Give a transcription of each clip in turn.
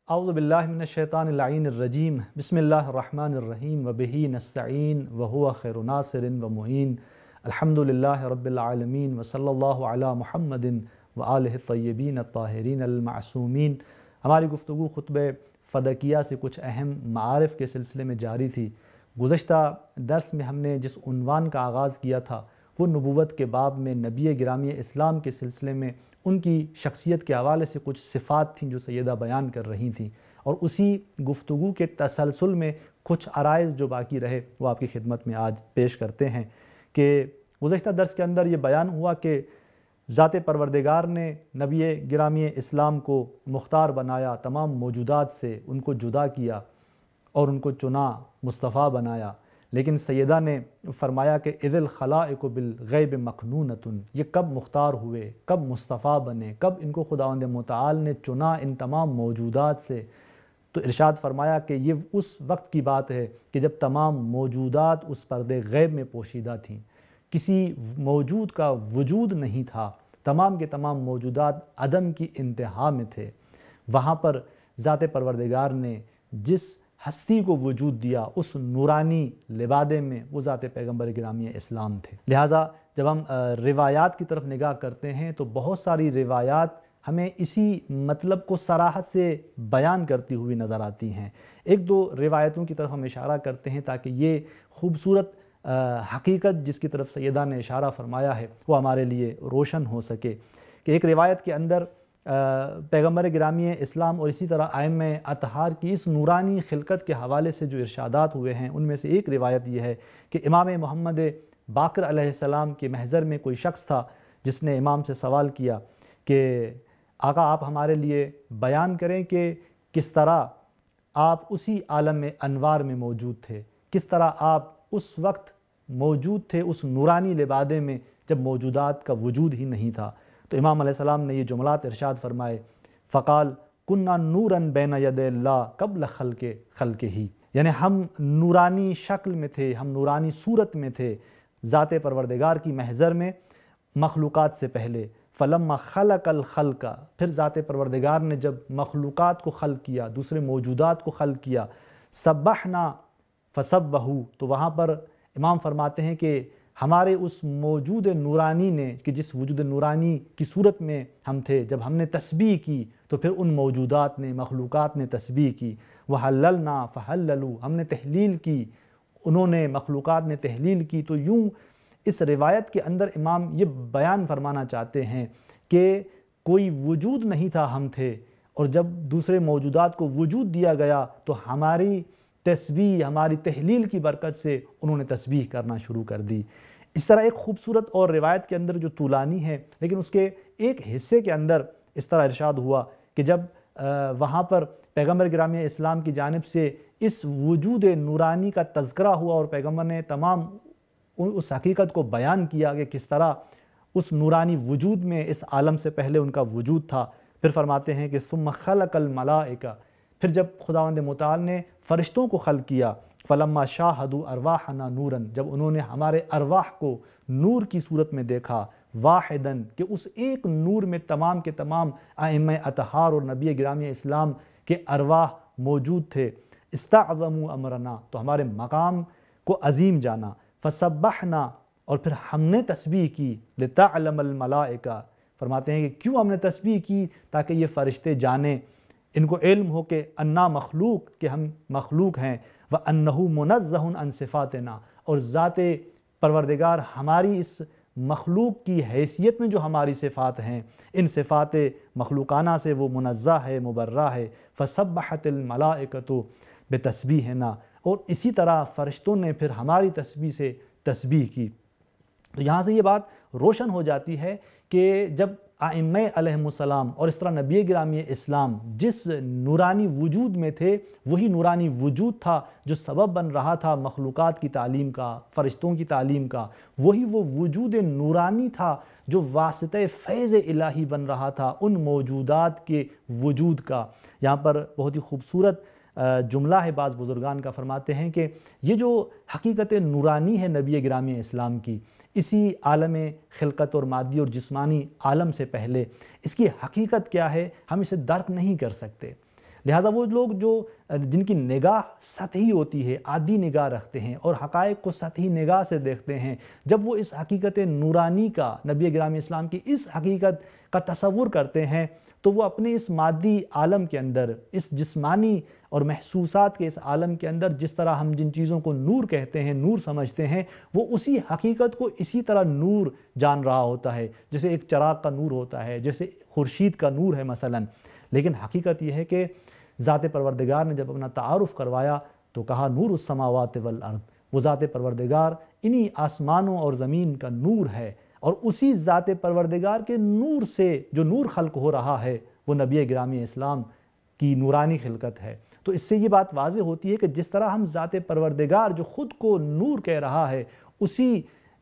اعوذ باللہ من الشیطان اللعین الرجیم بسم اللہ الرحمن الرحیم وبہ نستعین وہو خیر ناصر ومعین الحمد للہ رب العالمین وصلی اللہ علی محمد وآلہ الطیبین الطاہرین المعصومین۔ ہماری گفتگو خطبہ فدکیہ سے کچھ اہم معارف کے سلسلے میں جاری تھی۔ گزشتہ درس میں ہم نے جس عنوان کا آغاز کیا تھا وہ نبوت کے باب میں نبی گرامی اسلام کے سلسلے میں ان کی شخصیت کے حوالے سے کچھ صفات تھیں جو سیدہ بیان کر رہی تھیں، اور اسی گفتگو کے تسلسل میں کچھ عرائض جو باقی رہے وہ آپ کی خدمت میں آج پیش کرتے ہیں کہ گزشتہ درس کے اندر یہ بیان ہوا کہ ذات پروردگار نے نبی گرامی اسلام کو مختار بنایا، تمام موجودات سے ان کو جدا کیا اور ان کو چنا، مصطفیٰ بنایا، لیکن سیدہ نے فرمایا کہ اذ الخلائق بالغیب مکنونۃ، یہ کب مختار ہوئے، کب مصطفیٰ بنے، کب ان کو خداوند متعال نے چنا ان تمام موجودات سے؟ تو ارشاد فرمایا کہ یہ اس وقت کی بات ہے کہ جب تمام موجودات اس پردے غیب میں پوشیدہ تھیں، کسی موجود کا وجود نہیں تھا، تمام کے تمام موجودات عدم کی انتہا میں تھے۔ وہاں پر ذات پروردگار نے جس ہستی کو وجود دیا اس نورانی لبادے میں وہ ذات پیغمبر گرامی اسلام تھے۔ لہٰذا جب ہم روایات کی طرف نگاہ کرتے ہیں تو بہت ساری روایات ہمیں اسی مطلب کو صراحت سے بیان کرتی ہوئی نظر آتی ہیں۔ ایک دو روایتوں کی طرف ہم اشارہ کرتے ہیں تاکہ یہ خوبصورت حقیقت جس کی طرف سیدہ نے اشارہ فرمایا ہے وہ ہمارے لیے روشن ہو سکے۔ کہ ایک روایت کے اندر پیغمبر گرامی اسلام اور اسی طرح ائمہ اطہار کی اس نورانی خلقت کے حوالے سے جو ارشادات ہوئے ہیں ان میں سے ایک روایت یہ ہے کہ امام محمد باقر علیہ السلام کے محضر میں کوئی شخص تھا جس نے امام سے سوال کیا کہ آقا آپ ہمارے لیے بیان کریں کہ کس طرح آپ اسی عالم انوار میں موجود تھے، کس طرح آپ اس وقت موجود تھے اس نورانی لبادے میں جب موجودات کا وجود ہی نہیں تھا۔ تو امام علیہ السلام نے یہ جملات ارشاد فرمائے، فقال کننا نوراً بین ید اللہ قبل خلق ہی، یعنی ہم نورانی شکل میں تھے، ہم نورانی صورت میں تھے ذات پروردگار کی محضر میں مخلوقات سے پہلے۔ فلما خلق الخلق، پھر ذات پروردگار نے جب مخلوقات کو خلق کیا، دوسرے موجودات کو خلق کیا، سبحنا فسبحوا، تو وہاں پر امام فرماتے ہیں کہ ہمارے اس موجود نورانی نے کہ جس وجود نورانی کی صورت میں ہم تھے، جب ہم نے تسبیح کی تو پھر ان موجودات نے، مخلوقات نے تسبیح کی۔ وَحَلَّلْنَا فَحَلَّلُوا، ہم نے تحلیل کی، انہوں نے، مخلوقات نے تحلیل کی۔ تو یوں اس روایت کے اندر امام یہ بیان فرمانا چاہتے ہیں کہ کوئی وجود نہیں تھا، ہم تھے، اور جب دوسرے موجودات کو وجود دیا گیا تو ہماری تسبیح، ہماری تحلیل کی برکت سے انہوں نے تسبیح کرنا شروع کر دی۔ اس طرح ایک خوبصورت اور روایت کے اندر جو طولانی ہے لیکن اس کے ایک حصے کے اندر اس طرح ارشاد ہوا کہ جب وہاں پر پیغمبر گرامی اسلام کی جانب سے اس وجود نورانی کا تذکرہ ہوا اور پیغمبر نے تمام اس حقیقت کو بیان کیا کہ کس طرح اس نورانی وجود میں اس عالم سے پہلے ان کا وجود تھا، پھر فرماتے ہیں کہ ثم خلق الملائکہ، پھر جب خداوند متعال نے فرشتوں کو خلق کیا، فلما شاہدوا ارواحنا نوراً، جب انہوں نے ہمارے ارواح کو نور کی صورت میں دیکھا، واحداً، کہ اس ایک نور میں تمام کے تمام ائمہ اطہار اور نبی گرامی اسلام کے ارواح موجود تھے، استعظموا امرنا، تو ہمارے مقام کو عظیم جانا، فسبحنا، اور پھر ہم نے تسبیح کی، لتعلم الملائکہ، فرماتے ہیں کہ کیوں ہم نے تسبیح کی؟ تاکہ یہ فرشتے جانیں، ان کو علم ہو کہ انا مخلوق، کہ ہم مخلوق ہیں، وَأَنَّهُ مُنَزَّهٌ عَنْ صِفَاتِنَا، اور ذات پروردگار ہماری اس مخلوق کی حیثیت میں جو ہماری صفات ہیں ان صفات مخلوقانہ سے وہ منزہ ہے، مبرہ ہے۔ فَسَبَّحَتِ الْمَلَائِكَةُ بِتَسْبِيحِنَا، اور اسی طرح فرشتوں نے پھر ہماری تسبیح سے تسبیح کی۔ تو یہاں سے یہ بات روشن ہو جاتی ہے کہ جب ائمہ علیہم السلام اور اس طرح نبی گرامی اسلام جس نورانی وجود میں تھے وہی نورانی وجود تھا جو سبب بن رہا تھا مخلوقات کی تعلیم کا، فرشتوں کی تعلیم کا، وہی وہ وجود نورانی تھا جو واسطہ فیض الہی بن رہا تھا ان موجودات کے وجود کا۔ یہاں پر بہت ہی خوبصورت جملہ ہے بعض بزرگان کا، فرماتے ہیں کہ یہ جو حقیقت نورانی ہے نبی گرامی اسلام کی، اسی عالم خلقت اور مادی اور جسمانی عالم سے پہلے اس کی حقیقت کیا ہے ہم اسے درک نہیں کر سکتے، لہٰذا وہ لوگ جن کی نگاہ سطحی ہوتی ہے، عادی نگاہ رکھتے ہیں اور حقائق کو سطحی نگاہ سے دیکھتے ہیں، جب وہ اس حقیقت نورانی کا، نبی گرامی اسلام کی اس حقیقت کا تصور کرتے ہیں تو وہ اپنے اس مادی عالم کے اندر، اس جسمانی اور محسوسات کے اس عالم کے اندر جس طرح ہم جن چیزوں کو نور کہتے ہیں، نور سمجھتے ہیں، وہ اسی حقیقت کو اسی طرح نور جان رہا ہوتا ہے، جیسے ایک چراغ کا نور ہوتا ہے، جیسے خورشید کا نور ہے مثلا۔ لیکن حقیقت یہ ہے کہ ذات پروردگار نے جب اپنا تعارف کروایا تو کہا نور السماوات والارض، وہ ذات پروردگار انہی آسمانوں اور زمین کا نور ہے، اور اسی ذات پروردگار کے نور سے جو نور خلق ہو رہا ہے وہ نبی گرامی اسلام کی نورانی خلقت ہے۔ تو اس سے یہ بات واضح ہوتی ہے کہ جس طرح ہم ذات پروردگار جو خود کو نور کہہ رہا ہے، اسی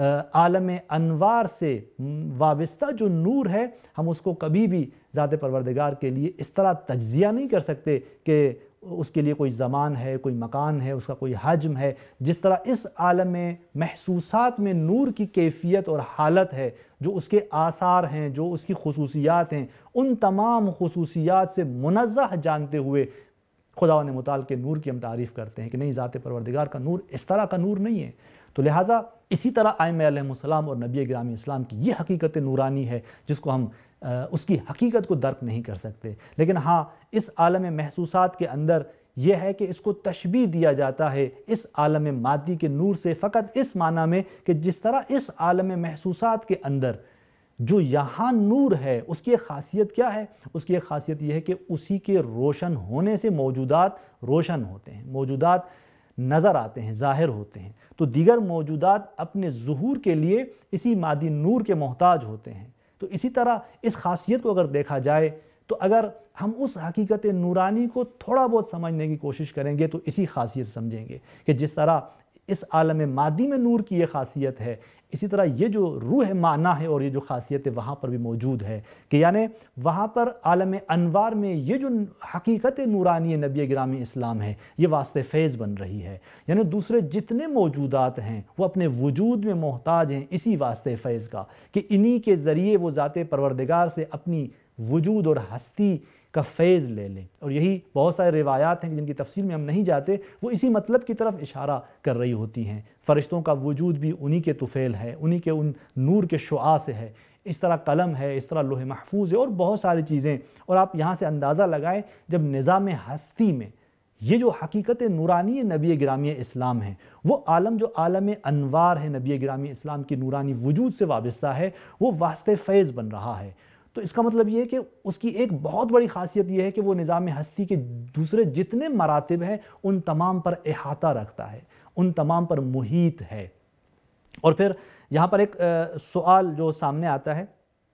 عالم انوار سے وابستہ جو نور ہے، ہم اس کو کبھی بھی ذات پروردگار کے لیے اس طرح تجزیہ نہیں کر سکتے کہ اس کے لیے کوئی زمان ہے، کوئی مکان ہے، اس کا کوئی حجم ہے۔ جس طرح اس عالم محسوسات میں نور کی کیفیت اور حالت ہے، جو اس کے آثار ہیں، جو اس کی خصوصیات ہیں، ان تمام خصوصیات سے منزہ جانتے ہوئے خداوند متعال کے نور کی ہم تعریف کرتے ہیں کہ نہیں، ذات پروردگار کا نور اس طرح کا نور نہیں ہے۔ تو لہٰذا اسی طرح ائمہ علیہ السلام اور نبی گرامی اسلام کی یہ حقیقت نورانی ہے جس کو ہم اس کی حقیقت کو درک نہیں کر سکتے۔ لیکن ہاں، اس عالم محسوسات کے اندر یہ ہے کہ اس کو تشبیہ دیا جاتا ہے اس عالم مادی کے نور سے، فقط اس معنی میں کہ جس طرح اس عالم محسوسات کے اندر جو یہاں نور ہے، اس کی ایک خاصیت کیا ہے؟ اس کی ایک خاصیت یہ ہے کہ اسی کے روشن ہونے سے موجودات روشن ہوتے ہیں، موجودات نظر آتے ہیں، ظاہر ہوتے ہیں۔ تو دیگر موجودات اپنے ظہور کے لیے اسی مادی نور کے محتاج ہوتے ہیں۔ تو اسی طرح اس خاصیت کو اگر دیکھا جائے تو اگر ہم اس حقیقت نورانی کو تھوڑا بہت سمجھنے کی کوشش کریں گے تو اسی خاصیت سمجھیں گے کہ جس طرح اس عالم مادی میں نور کی یہ خاصیت ہے، اسی طرح یہ جو روح معنی ہے اور یہ جو خاصیت ہے وہاں پر بھی موجود ہے، کہ یعنی وہاں پر عالم انوار میں یہ جو حقیقت نورانی نبی گرامی اسلام ہے یہ واسطہ فیض بن رہی ہے۔ یعنی دوسرے جتنے موجودات ہیں وہ اپنے وجود میں محتاج ہیں اسی واسطہ فیض کا، کہ انہی کے ذریعے وہ ذات پروردگار سے اپنی وجود اور ہستی کا فیض لے لیں۔ اور یہی بہت سارے روایات ہیں جن کی تفصیل میں ہم نہیں جاتے، وہ اسی مطلب کی طرف اشارہ کر رہی ہوتی ہیں۔ فرشتوں کا وجود بھی انہی کے طفیل ہے، انہی کے ان نور کے شعاع سے ہے۔ اس طرح قلم ہے، اس طرح لوح محفوظ ہے اور بہت ساری چیزیں۔ اور آپ یہاں سے اندازہ لگائیں جب نظام ہستی میں یہ جو حقیقت نورانی نبی گرامی اسلام ہے، وہ عالم جو عالم انوار ہے نبی گرامی اسلام کی نورانی وجود سے وابستہ ہے، وہ واسطہ فیض بن رہا ہے۔ تو اس کا مطلب یہ ہے کہ اس کی ایک بہت بڑی خاصیت یہ ہے کہ وہ نظام ہستی کے دوسرے جتنے مراتب ہیں ان تمام پر احاطہ رکھتا ہے، ان تمام پر محیط ہے۔ اور پھر یہاں پر ایک سوال جو سامنے آتا ہے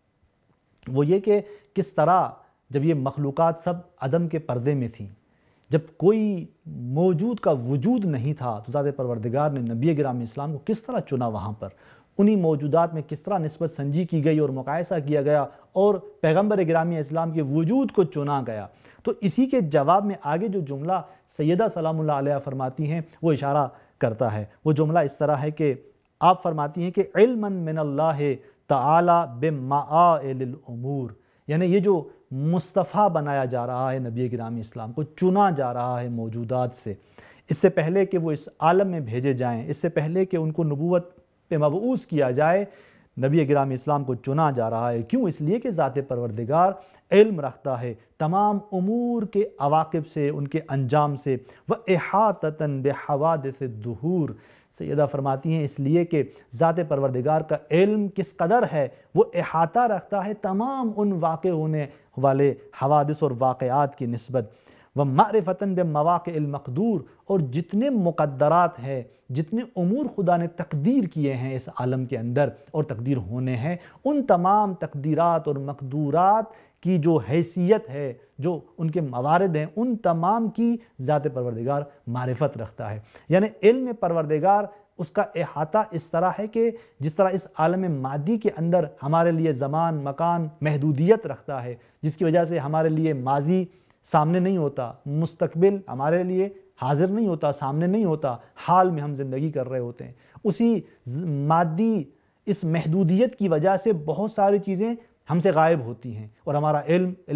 وہ یہ کہ کس طرح جب یہ مخلوقات سب عدم کے پردے میں تھیں، جب کوئی موجود کا وجود نہیں تھا، تو ذات پروردگار نے نبی گرامی اسلام کو کس طرح چنا، وہاں پر انہی موجودات میں کس طرح نسبت سنجی کی گئی اور مقایسہ کیا گیا اور پیغمبر گرامی اسلام کے وجود کو چنا گیا۔ تو اسی کے جواب میں آگے جو جملہ سیدہ سلام اللہ علیہ فرماتی ہیں وہ اشارہ کرتا ہے۔ وہ جملہ اس طرح ہے کہ آپ فرماتی ہیں کہ علما من اللہ تعالی بمعائل الامور، یعنی یہ جو مصطفیٰ بنایا جا رہا ہے نبی گرامی اسلام کو، چنا جا رہا ہے موجودات سے، اس سے پہلے کہ وہ اس عالم میں بھیجے جائیں، اس سے پہلے کہ ان کو نبوت پہ مبعوث کیا جائے، نبی گرامی اسلام کو چنا جا رہا ہے۔ کیوں؟ اس لیے کہ ذات پروردگار علم رکھتا ہے تمام امور کے عواقب سے، ان کے انجام سے۔ وَإِحَاطَةً بِحَوَادِثِ الدُّهُورِ، سیدہ فرماتی ہیں اس لیے کہ ذات پروردگار کا علم کس قدر ہے، وہ احاطہ رکھتا ہے تمام ان واقع ہونے والے حوادث اور واقعات کی نسبت۔ وَمَعْرِفَةً بِمَوَاقِعِ الْمَقْدُورِ، اور جتنے مقدرات ہیں، جتنے امور خدا نے تقدیر کیے ہیں اس عالم کے اندر اور تقدیر ہونے ہیں، ان تمام تقدیرات اور مقدورات کی جو حیثیت ہے، جو ان کے موارد ہیں، ان تمام کی ذات پروردگار معرفت رکھتا ہے۔ یعنی علم پروردگار اس کا احاطہ اس طرح ہے کہ جس طرح اس عالم مادی کے اندر ہمارے لیے زمان مکان محدودیت رکھتا ہے، جس کی وجہ سے ہمارے لیے ماضی سامنے نہیں ہوتا، مستقبل ہمارے لیے حاضر نہیں ہوتا، سامنے نہیں ہوتا، حال میں ہم زندگی کر رہے ہوتے ہیں۔ اسی مادی اس محدودیت کی وجہ سے بہت ساری چیزیں ہم سے غائب ہوتی ہیں اور ہمارا علم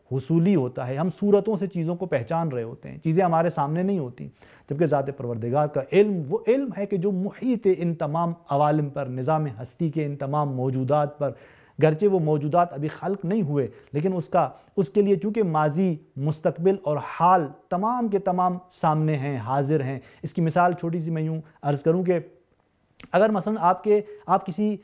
حصولی ہوتا ہے، ہم صورتوں سے چیزوں کو پہچان رہے ہوتے ہیں، چیزیں ہمارے سامنے نہیں ہوتی، جبکہ ذات پروردگار کا علم وہ علم ہے کہ جو محیط ان تمام عوالم پر، نظام ہستی کے ان تمام موجودات پر، گرچہ وہ موجودات ابھی خلق نہیں ہوئے لیکن اس کے لیے چونکہ ماضی، مستقبل اور حال تمام کے تمام سامنے ہیں، حاضر ہیں۔ اس کی مثال چھوٹی سی میں یوں عرض کروں کہ اگر مثلا آپ کسی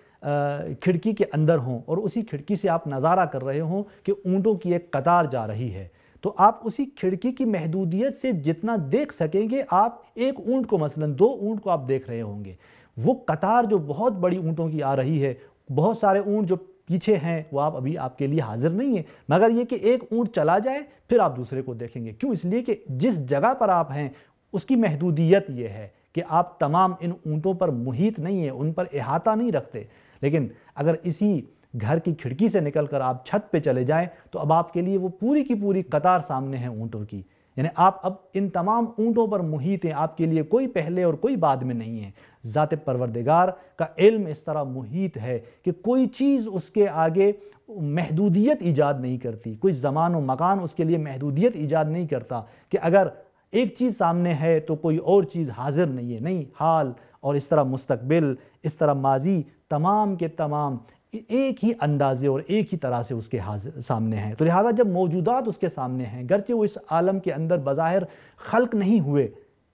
کھڑکی کے اندر ہوں اور اسی کھڑکی سے آپ نظارہ کر رہے ہوں کہ اونٹوں کی ایک قطار جا رہی ہے، تو آپ اسی کھڑکی کی محدودیت سے جتنا دیکھ سکیں گے، آپ ایک اونٹ کو مثلا 2 اونٹ کو آپ دیکھ رہے ہوں گے۔ وہ قطار جو بہت بڑی اونٹوں کی آ رہی ہے، بہت سارے اونٹ جو پیچھے ہیں وہ آپ کے لیے حاضر نہیں ہیں، مگر یہ کہ ایک اونٹ چلا جائے پھر آپ دوسرے کو دیکھیں گے۔ کیوں؟ اس لیے کہ جس جگہ پر آپ ہیں اس کی محدودیت یہ ہے کہ آپ تمام ان اونٹوں پر محیط نہیں ہیں، ان پر احاطہ نہیں رکھتے۔ لیکن اگر اسی گھر کی کھڑکی سے نکل کر آپ چھت پہ چلے جائیں تو اب آپ کے لیے وہ پوری کی پوری قطار سامنے ہیں اونٹوں کی، یعنی آپ اب ان تمام اونٹوں پر محیط ہیں، آپ کے لیے کوئی پہلے اور کوئی بعد میں نہیں ہے۔ ذات پروردگار کا علم اس طرح محیط ہے کہ کوئی چیز اس کے آگے محدودیت ایجاد نہیں کرتی، کوئی زمان و مکان اس کے لیے محدودیت ایجاد نہیں کرتا کہ اگر ایک چیز سامنے ہے تو کوئی اور چیز حاضر نہیں ہے، نہیں، حال اور اس طرح مستقبل، اس طرح ماضی، تمام کے تمام ایک ہی اندازے اور ایک ہی طرح سے اس کے سامنے ہیں۔ تو لہذا جب موجودات اس کے سامنے ہیں، گرچہ وہ اس عالم کے اندر بظاہر خلق نہیں ہوئے،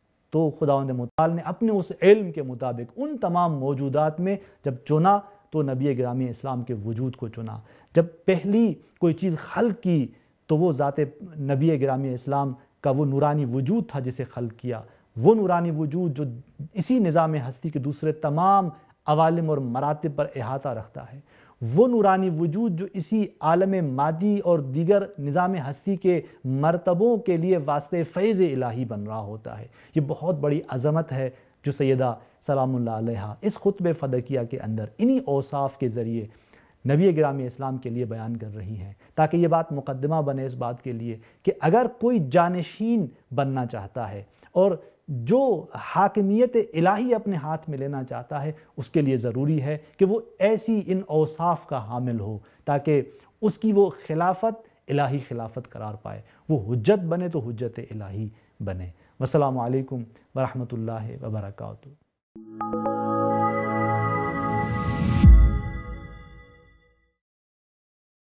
تو خداوند متعال نے اپنے اس علم کے مطابق ان تمام موجودات میں جب چنا تو نبی گرامی اسلام کے وجود کو چنا۔ جب پہلی کوئی چیز خلق کی تو وہ ذات نبی گرامی اسلام کا وہ نورانی وجود تھا جسے خلق کیا، وہ نورانی وجود جو اسی نظام ہستی کے دوسرے تمام عوالم اور مراتب پر احاطہ رکھتا ہے، وہ نورانی وجود جو اسی عالم مادی اور دیگر نظام ہستی کے مرتبوں کے لیے واسطے فیض الہی بن رہا ہوتا ہے۔ یہ بہت بڑی عظمت ہے جو سیدہ سلام اللہ علیہا اس خطبہ فدکیہ کے اندر انہی اوصاف کے ذریعے نبی گرامی اسلام کے لیے بیان کر رہی ہیں، تاکہ یہ بات مقدمہ بنے اس بات کے لیے کہ اگر کوئی جانشین بننا چاہتا ہے اور جو حاکمیت الہی اپنے ہاتھ میں لینا چاہتا ہے، اس کے لیے ضروری ہے کہ وہ ایسی ان اوصاف کا حامل ہو تاکہ اس کی وہ خلافت الہی خلافت قرار پائے، وہ حجت بنے تو حجت الہی بنے۔ والسلام علیکم ورحمۃ اللہ وبرکاتہ۔